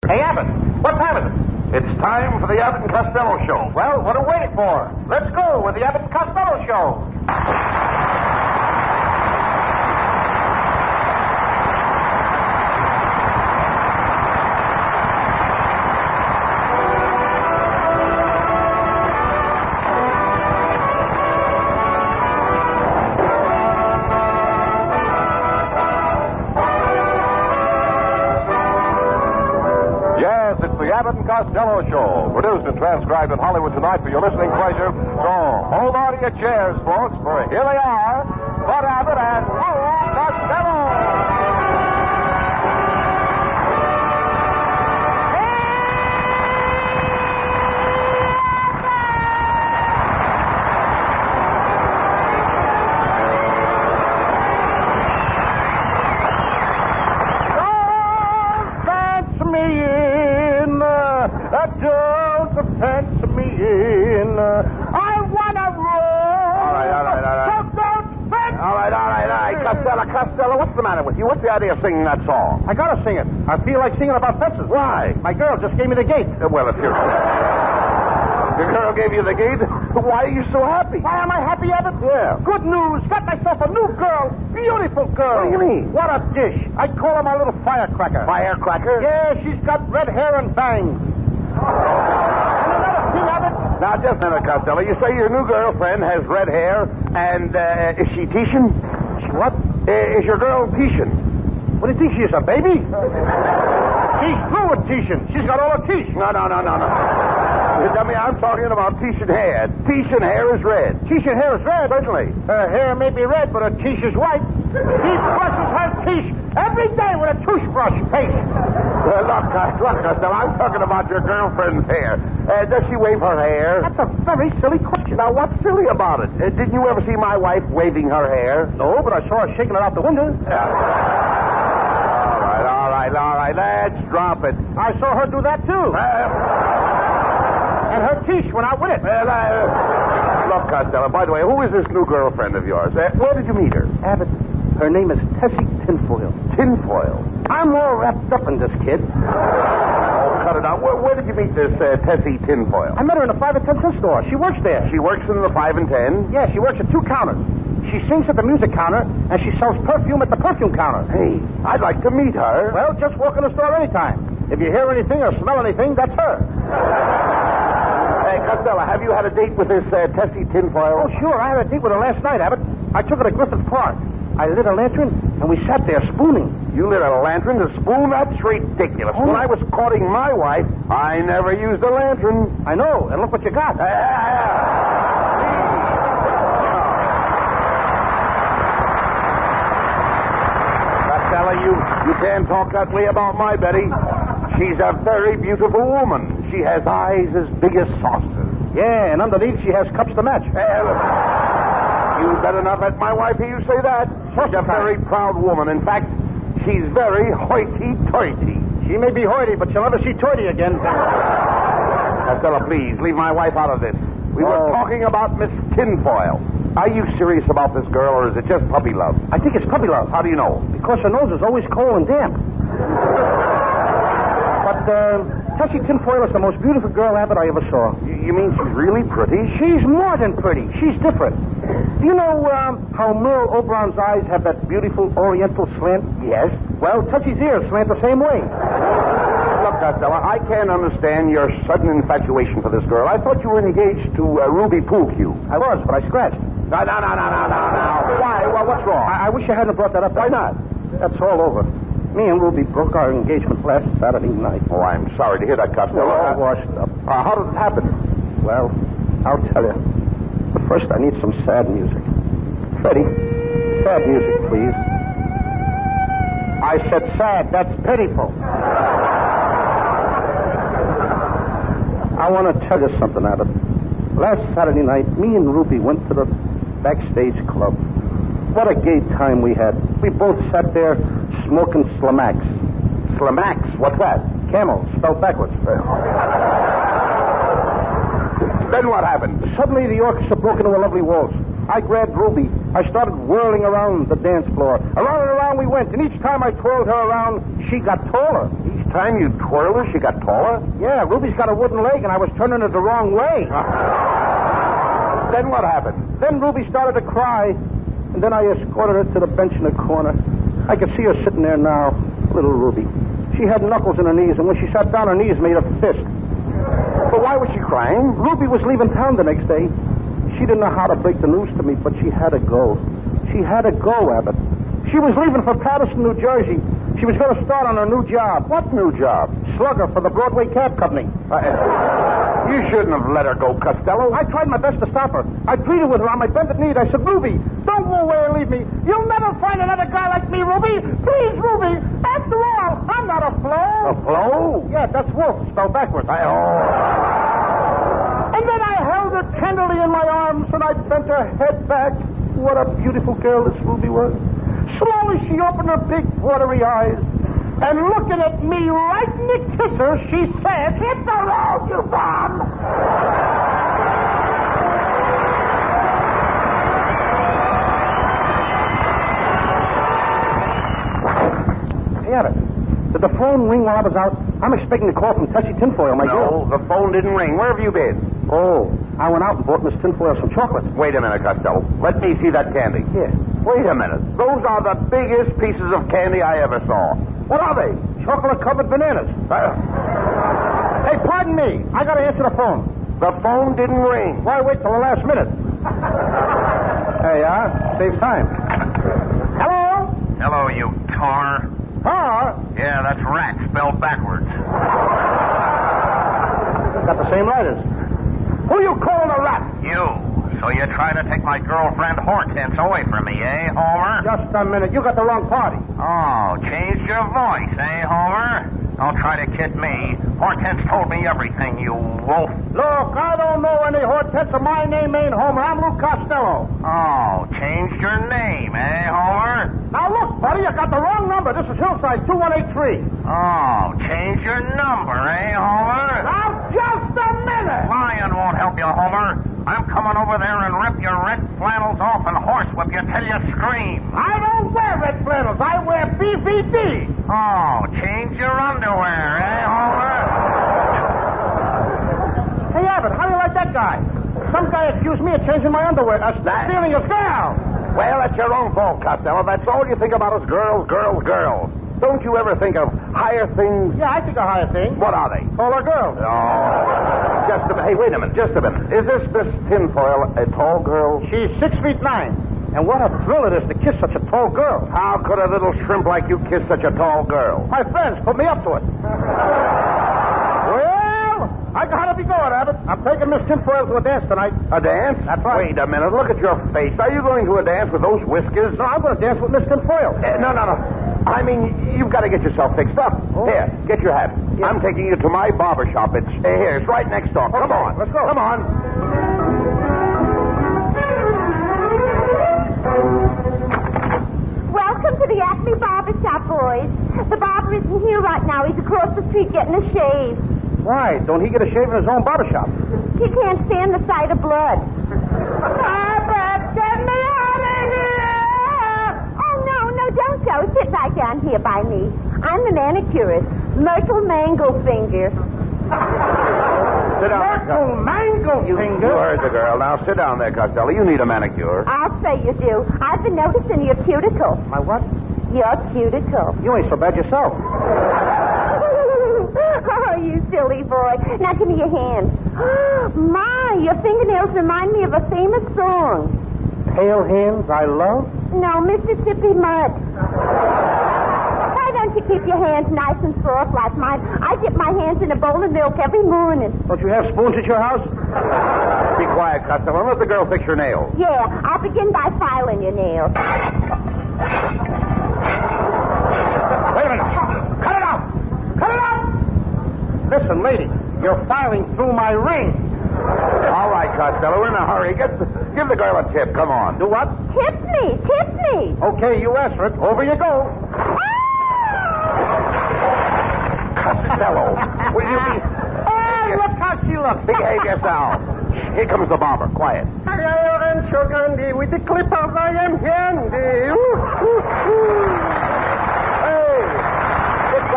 Hey, Abbott, what time is it? It's time for the Abbott and Costello Show. Well, what are we waiting for? Let's go with the Abbott and Costello Show. Abbott and Costello Show, produced and transcribed in Hollywood tonight for your listening pleasure. So, hold on to your chairs, folks, for here they are, Bud Abbott and Lou Costello. Don't fence me in. I want to roll. All right. So don't fence. All right. Costello, what's the matter with you? What's the idea of singing that song? I gotta sing it. I feel like singing about fences. Why? My girl just gave me the gate. Well, if your girl gave you the gate, why are you so happy? Why am I happy, Abbott? Yeah. Good news. Got myself a new girl. Beautiful girl. What do you mean? What a dish. I call her my little firecracker. Firecracker? Yeah, she's got red hair and bangs. Now, just a minute, Costello. You say your new girlfriend has red hair, and is she Tishan? She what? Is your girl Tishan? What do you think she is, a baby? She's through with Tishan. She's got all the teeth. No. I'm talking about Tishan hair. Tishan hair is red. Tishan hair is red? Certainly. Her hair may be red, but her teeth is white. She brushes her teeth every day with a toothbrush paste. Look, Costello, I'm talking about your girlfriend's hair. Does she wave her hair? That's a very silly question. Now, what's silly about it? Didn't you ever see my wife waving her hair? No, but I saw her shaking it out the window. All right. Let's drop it. I saw her do that, too. And her teeth went out with it. Look, Costello, by the way, who is this new girlfriend of yours? Where did you meet her? Abbott, her name is Tessie Tinfoil. Tinfoil? I'm all wrapped up in this kid. Oh, cut it out. Where did you meet this Tessie Tinfoil? I met her in a 5 and 10 cent store. She works there. She works in the 5 and 10? Yeah, she works at 2 counters. She sings at the music counter, and she sells perfume at the perfume counter. Hey, I'd like to meet her. Well, just walk in the store anytime. If you hear anything or smell anything, that's her. Hey, Costello, have you had a date with this Tessie Tinfoil? Oh, sure. I had a date with her last night, Abbott. I took her to Griffith Park. I lit a lantern, and we sat there spooning. You lit a lantern to spoon? That's ridiculous. Oh. When I was courting my wife, I never used a lantern. I know, and look what you got. Costello, you can't talk that way about my Betty. She's a very beautiful woman. She has eyes as big as saucers. Yeah, and underneath she has cups to match. You better not let my wife hear you say that. She's a very proud woman. In fact, she's very hoity-toity. She may be hoity, but she'll never see toity again. Costello, please, leave my wife out of this. We were talking about Miss Tinfoil. Are you serious about this girl, or is it just puppy love? I think it's puppy love. How do you know? Because her nose is always cold and damp. But Tessie Tinfoil is the most beautiful girl, Abbott, I ever saw. You mean she's really pretty? She's more than pretty. She's different. Do you know how Merle Oberon's eyes have that beautiful oriental slant? Yes. Well, Tessie's ears slant the same way. Look, Costello, I can't understand your sudden infatuation for this girl. I thought you were engaged to Ruby Poolcue. I was, but I scratched. No. Why? Well, what's wrong? I wish I hadn't brought that up. Why not? That's all over. Me and Ruby broke our engagement last Saturday night. Oh, I'm sorry to hear that, Costello. All washed up. How did it happen? Well, I'll tell you. But first, I need some sad music. Freddie, sad music, please. I said sad. That's pitiful. I want to tell you something, Abbott. Last Saturday night, me and Ruby went to the Backstage Club. What a gay time we had. We both sat there smoking Slamax. Slamax? What's that? Camel, spelled backwards. Then what happened? Suddenly, the orchestra broke into a lovely waltz. I grabbed Ruby. I started whirling around the dance floor. Around and around around we went, and each time I twirled her around, she got taller. Each time you twirled her, she got taller? Yeah, Ruby's got a wooden leg, and I was turning it the wrong way. Then what happened? Then Ruby started to cry, and then I escorted her to the bench in the corner. I could see her sitting there now, little Ruby. She had knuckles in her knees, and when she sat down, her knees made a fist. But why was she crying? Ruby was leaving town the next day. She didn't know how to break the news to me, but she had to go. She had to go, Abbott. She was leaving for Patterson, New Jersey. She was going to start on her new job. What new job? Slugger for the Broadway Cab Company. You shouldn't have let her go, Costello. I tried my best to stop her. I pleaded with her on my bended knee. I said, Ruby, don't go away and leave me. You'll never find another guy like me, Ruby. Please, Ruby. After all, I'm not a flow. A flow? Yeah, that's wolf, spelled backwards. And then I held her tenderly in my arms, and I bent her head back. What a beautiful girl this Ruby was. Slowly she opened her big, watery eyes, and looking at me right in the kisser, she said, "Hit the road, you bum!" Hey, Abbott, did the phone ring while I was out? I'm expecting a call from Tessie Tinfoil, my girl. No, the phone didn't ring. Where have you been? Oh, I went out and bought Miss Tinfoil some chocolate. Wait a minute, Costello. Let me see that candy. Yeah. Wait a minute. Those are the biggest pieces of candy I ever saw. What are they? Chocolate-covered bananas. Hey, pardon me. I got to answer the phone. The phone didn't ring. Why wait till the last minute? There you are. Saves time. Hello? Hello, you tar. Tar? Yeah, that's rat spelled backwards. Got the same letters. Who you calling a rat? You. So you're trying to take my girlfriend Hortense away from me, eh, Homer? Just a minute. You got the wrong party. Oh, changed your voice, eh, Homer? Don't try to kid me. Hortense told me everything, you wolf. Look, I don't know any Hortense, and my name ain't Homer. I'm Lou Costello. Oh, changed your name, eh, Homer? Now, look, buddy, you got the wrong number. This is Hillside 2183. Oh, changed your number, eh, Homer? Now, just a minute. Lion won't help you, Homer. I'm coming over there and rip your red flannels off and horsewhip you till you scream. I don't wear red flannels. I wear BVD. Oh, change your underwear, eh, Homer? Hey, Abbott, how do you like that guy? Some guy accused me of changing my underwear, stealing a girl. Well, that's your own fault, Costello. That's all you think about is girls, girls, girls. Don't you ever think of higher things? Yeah, I think of higher things. What are they? Taller girls. Oh, just a minute. Hey, wait a minute. Just a minute. Is this Miss Tinfoil a tall girl? She's 6'9". And what a thrill it is to kiss such a tall girl. How could a little shrimp like you kiss such a tall girl? My friends put me up to it. Well, I gotta be going, Abbott. I'm taking Miss Tinfoil to a dance tonight. A dance? That's right. Wait a minute. Look at your face. Are you going to a dance with those whiskers? No, I'm going to dance with Miss Tinfoil. No. I mean, you've got to get yourself fixed up. Oh. Here, get your hat. Yeah. I'm taking you to my barber shop. It's here. It's right next door. Come Okay, on. let's go. Come on. Welcome to the Acme Barber Shop, boys. The barber isn't here right now. He's across the street getting a shave. Why? Don't he get a shave in his own barber shop? He can't stand the sight of blood. Abbott, get me out of here! Oh, no, don't go. Sit right down here by me. I'm the manicurist, Myrtle Manglefinger. Sit down. Myrtle Manglefinger? You heard the girl. Now sit down there, Costello. You need a manicure. I'll say you do. I've been noticing your cuticle. My what? Your cuticle. You ain't so bad yourself. Oh, you silly boy. Now give me your hand. My, your fingernails remind me of a famous song. Pale hands I love? No, Mississippi Mud. Why don't you keep your hands nice and soft like mine? I dip my hands in a bowl of milk every morning. Don't you have spoons at your house? Be quiet, Costello. Let the girl fix your nails. Yeah, I'll begin by filing your nails. Wait a minute. Cut it out! Cut it out! Listen, lady, you're filing through my ring. All right, Costello. We're in a hurry. Give the girl a tip. Come on. Do what? Tip me. Okay, you asked for it. Over you go. Costello. Will you be... Hey, look how she looks. Behave yourself. Here comes the barber. Quiet. With the clip of my handy.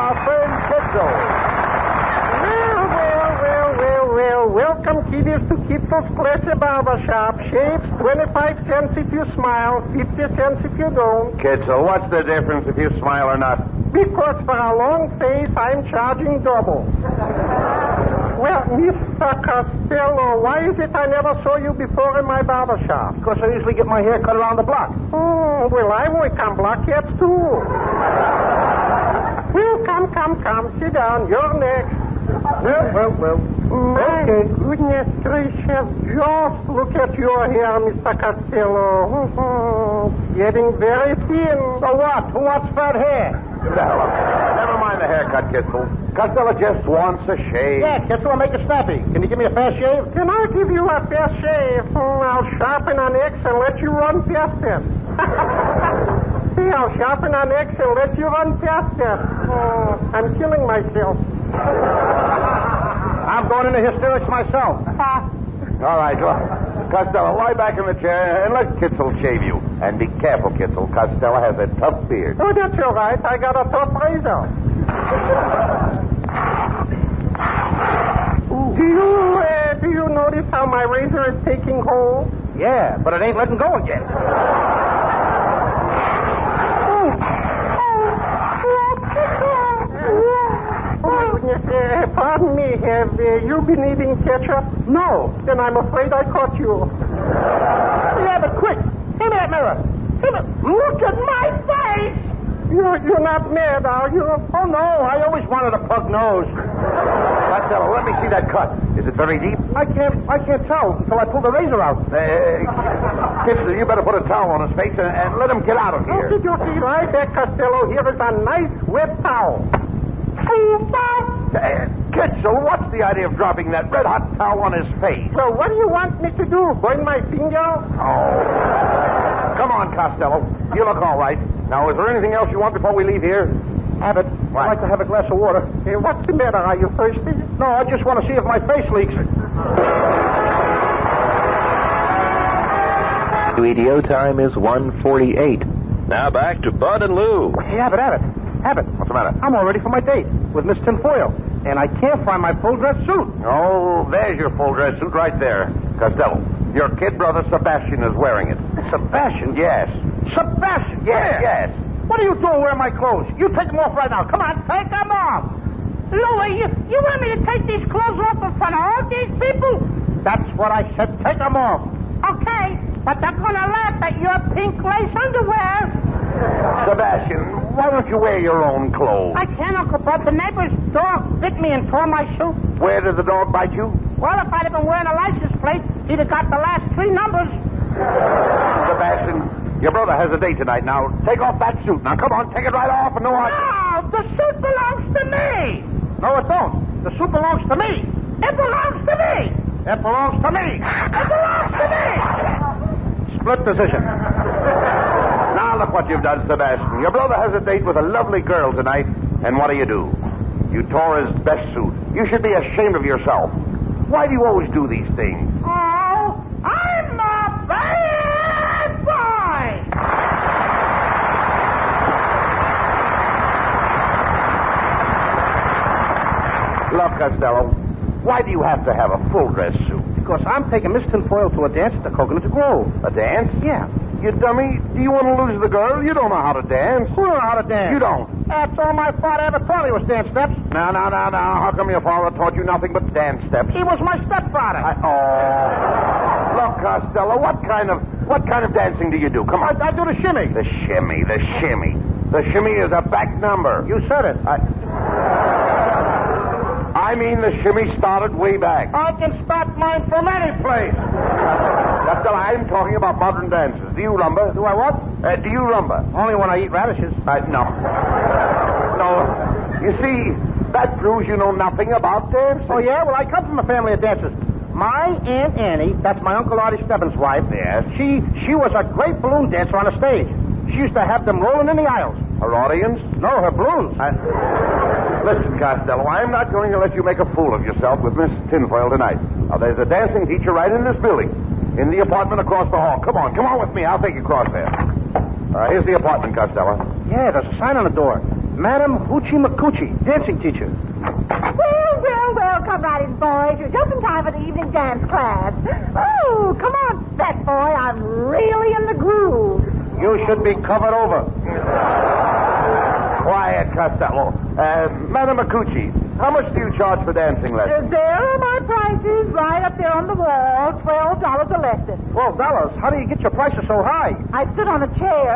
our friend Kitzel. Well. Welcome, kiddies, to Kitzel's Pleasure Barber Shop. Shaves, 25 cents if you smile, 50 cents if you don't. Kitzel, what's the difference if you smile or not? Because for a long face, I'm charging double. Well, Mr. Costello, why is it I never saw you before in my barber shop? Because I usually get my hair cut around the block. Oh, well, I work on blockheads, too. Well, come. Sit down. You're next. Well. My goodness gracious. Just look at your hair, Mr. Costello. Getting very thin. So what? Who wants fat hair? Never mind the haircut, Kitzel. Costello just wants a shave. Yeah, Kitzel, I'll make it snappy. Can you give me a fast shave? Can I give you a fast shave? I'll sharpen an X and let you run past it. See, I'll sharpen an X and let you run past it. I'm killing myself. I'm going into hysterics myself. All right, well, Costello, lie back in the chair and let Kitzel shave you. And be careful, Kitzel. Costello has a tough beard. Oh, that's all right. I got a tough razor. Do you notice how my razor is taking hold? Yeah, but it ain't letting go again. Pardon me, have you been eating ketchup? No. Then I'm afraid I caught you. Yeah, but quick. Give me that mirror. Look at my face. You're not mad, are you? Oh, no. I always wanted a pug nose. Costello, let me see that cut. Is it very deep? I can't tell until I pull the razor out. Kitzel, you better put a towel on his face and let him get out of here. Okay, right there, Costello. Here is a nice wet towel. Kitzel, what's the idea of dropping that red-hot towel on his face? So what do you want me to do? Burn my finger? Oh. Come on, Costello. You look all right. Now, is there anything else you want before we leave here? Have it. What? I'd like to have a glass of water. What's the matter? Are you thirsty? No, I just want to see if my face leaks. Radio time is 1:48. Now back to Bud and Lou. Hey, have it. What's the matter? I'm all ready for my date with Miss Tinfoil, and I can't find my full dress suit. Oh, there's your full dress suit right there. Costello, your kid brother Sebastian is wearing it. Sebastian? Yes. Sebastian? Yes. What are you doing wearing my clothes? You take them off right now. Come on, take them off. Louie, you want me to take these clothes off in front of all these people? That's what I said. Take them off. Okay, but they're going to laugh at your pink lace underwear. Sebastian, why don't you wear your own clothes? I can't, Uncle Bud. The neighbor's dog bit me and tore my shoe. Where did the dog bite you? Well, if I'd have been wearing a license plate, he'd have got the last 3 numbers. Sebastian, your brother has a date tonight. Now, take off that suit. Now, come on, take it right off and no one... No, the suit belongs to me. No, it don't. The suit belongs to me. It belongs to me. It belongs to me. It belongs to me. Split decision. Now, look what you've done, Sebastian. Your brother has a date with a lovely girl tonight, and what do? You tore his best suit. You should be ashamed of yourself. Why do you always do these things? Oh, I'm a bad boy. Look, Costello, why do you have to have a full dress suit? Because I'm taking Miss Tinfoil to a dance at the Coconut Grove. A dance? Yeah. You dummy. Do you want to lose the girl? You don't know how to dance. Who don't know how to dance? You don't. That's all my father ever taught me was dance steps. Now. How come your father taught you nothing but dance steps? He was my stepfather. Look, Costello, what kind of dancing do you do? Come on. I do the shimmy. The shimmy. The shimmy is a back number. You said it. I mean the shimmy started way back. I can start mine from any place. Costello, I'm talking about modern dances. Do you rumba? Do I what? Do you rumba? Only when I eat radishes. No. You see, that proves you know nothing about dancing. Oh, yeah? Well, I come from a family of dancers. My Aunt Annie, that's my Uncle Artie Stebbins' wife. Yes. She was a great balloon dancer on the stage. She used to have them rolling in the aisles. Her audience? No, her balloons. Listen, Costello, I'm not going to let you make a fool of yourself with Miss Tinfoil tonight. Now, there's a dancing teacher right in this building. In the apartment across the hall. Come on with me. I'll take you across there. Here's the apartment, Costello. Yeah, there's a sign on the door. Madam Hoochie McCoochie, dancing teacher. Well, come right in, boys. You're just in time for the evening dance class. Oh, come on, fat boy. I'm really in the groove. You should be covered over. Quiet, Costello. Madam McCoochie, how much do you charge for dancing lessons? There are my prices right up there on the wall. $12 a lesson. $12? How do you get your prices so high? I sit on a chair.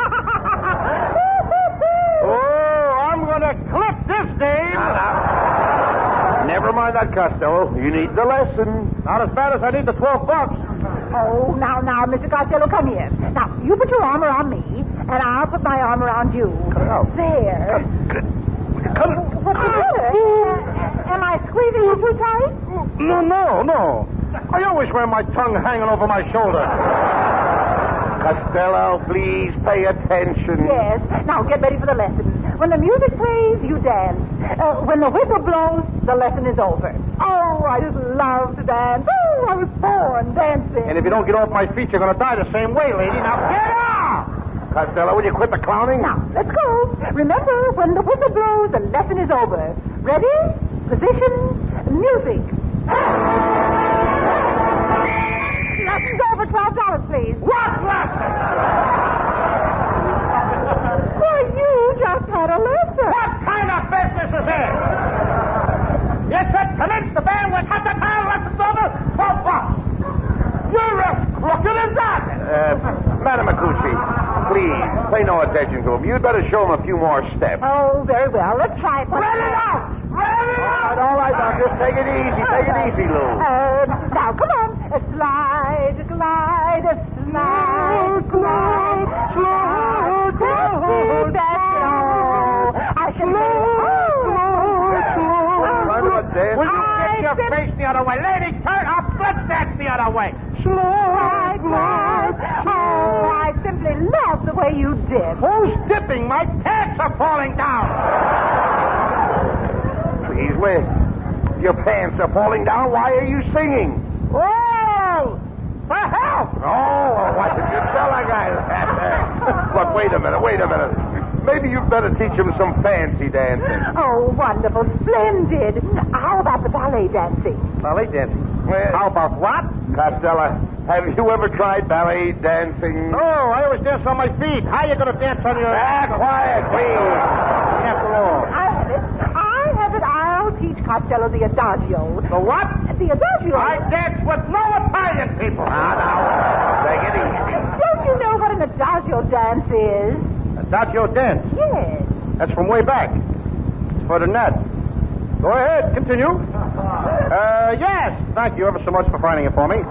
Oh, I'm going to clip this dame. Never mind that, Costello. You need the lesson. Not as bad as I need the $12. Oh, now, Mr. Costello, come here. Now, you put your arm around me, and I'll put my arm around you. Cut it out. There. Cut it. What's the matter? Am I squeezing you too tight? No. I always wear my tongue hanging over my shoulder. Costello, please pay attention. Yes. Now, get ready for the lesson. When the music plays, you dance. When the whistle blows, the lesson is over. Oh, I just love to dance. Oh, I was born dancing. And if you don't get off my feet, you're going to die the same way, lady. Now, get off! Costello, will you quit the clowning? Now, let's go. Remember, when the whistle blows, the lesson is over. Ready? Position, music. Lesson's over. $12, please. What lesson? Why, you just had a lesson. What kind of business is this? You said commence the band with half the time lessons over? $12. You're as crooked as that. Madam McCoochie, please, pay no attention to him. You'd better show him a few more steps. Oh, very well. Let's try it. Let it out! All right, now, just take it easy. Take it easy, Lou. Now, come on. Slide, glide, slide, glide, slide, glide. I should Will you get your face the other way? Lady, turn up. Let's dance the other way. Slide, glide. Oh, I simply love the way you did. Who's dipping? My pants are falling down. Please, wait. Your pants are falling down. Why are you singing? Oh! For help! Oh, what did you tell that guy? Look, wait a minute. Maybe you'd better teach him some fancy dancing. Oh, wonderful. Splendid. How about the ballet dancing? Ballet dancing? How about what? Costello, have you ever tried ballet dancing? Oh, I always dance on my feet. How are you going to dance on your... Quiet, please. After all. I have it. I'll teach Costello the adagio. The what? The adagio. I dance with no Italian people. Now, take it easy. Don't you know what an adagio dance is? Adagio dance? Yes. That's from way back. It's for the net. Go ahead, continue. Yes. Thank you ever so much for finding it for me.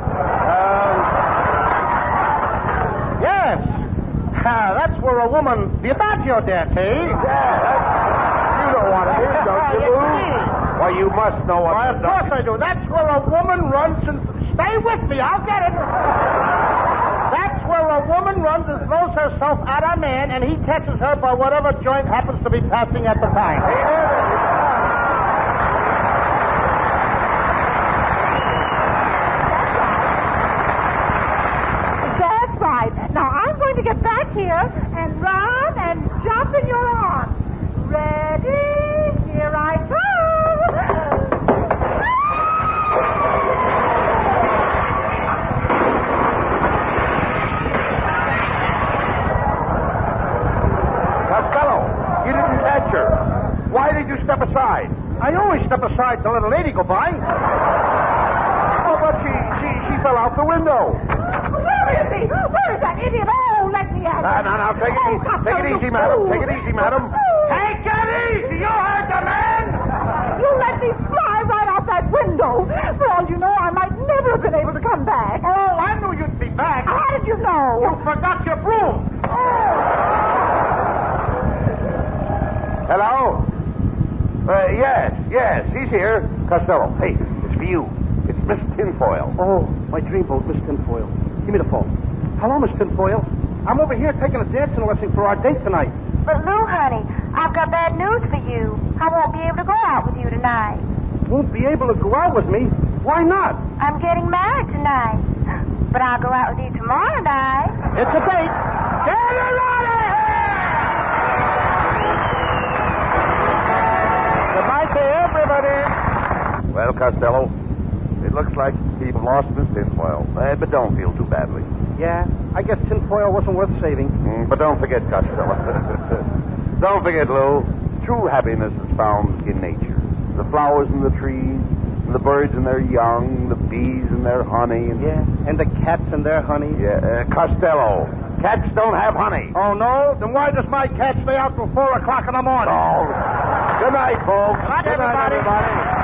Yes. That's where a woman... The adagio dance, eh? Yeah, you know what it is, don't you, Lou? Well, you must know what it is. Of course I do. That's where a woman runs and... Stay with me. I'll get it. That's where a woman runs and throws herself at a man, and he catches her by whatever joint happens to be passing at the time. That's right. Now, I'm going to get back here and run and jump in your arms. Ready? Here I go. Costello, you didn't catch her. Why did you step aside? I always step aside to let a lady go by. Oh, but she fell out the window. Where is he? Where is that idiot? Oh, let me out. Now, take it easy. Take it easy, madam. Take it easy, madam. Take it easy. You heard the man. You let me fly right out that window. For all you know, I might never have been able to come back. Oh, I knew you'd be back. How did you know? You forgot your broom. Hello? Yes, he's here. Costello, hey, it's for you. It's Miss Tinfoil. Oh, my dreamboat, Miss Tinfoil. Give me the phone. Hello, Miss Tinfoil. I'm over here taking a dancing lesson for our date tonight. But Lou, honey, I've got bad news for you. I won't be able to go out with you tonight. Won't be able to go out with me? Why not? I'm getting married tonight. But I'll go out with you tomorrow night. It's a date. Get her out of here! night to everybody. Well, Costello, it looks like people lost this tinfoil. But don't feel too badly. Yeah, I guess tinfoil wasn't worth saving. But don't forget, Costello. Don't forget, Lou, true happiness is found in nature. The flowers and the trees, and the birds and their young, the bees and their honey. And the cats and their honey. Yeah, Costello, cats don't have honey. Oh, no? Then why does my cat stay out till 4 o'clock in the morning? Oh. Good night, folks. Good night, everybody.